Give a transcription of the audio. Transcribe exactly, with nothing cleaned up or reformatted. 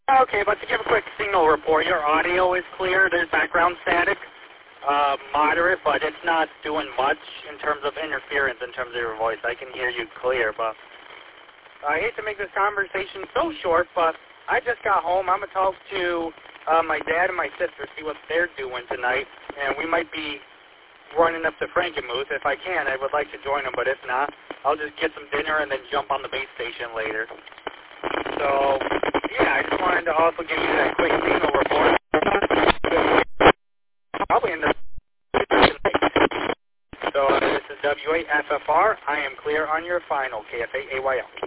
Okay, but to give a quick signal report, your audio is clear. There's background static, uh, moderate, but it's not doing much in terms of interference in terms of your voice. I can hear you clear, but I hate to make this conversation so short, but I just got home. I'm going to talk to uh, my dad and my sister, see what they're doing tonight, and we might be running up to Frankenmuth. If I can, I would like to join them, but if not, I'll just get some dinner and then jump on the base station later. So, yeah, I just wanted to also give you that quick signal report. Probably in the So uh, this is W A F F R. I am clear on your final, K F A A Y L.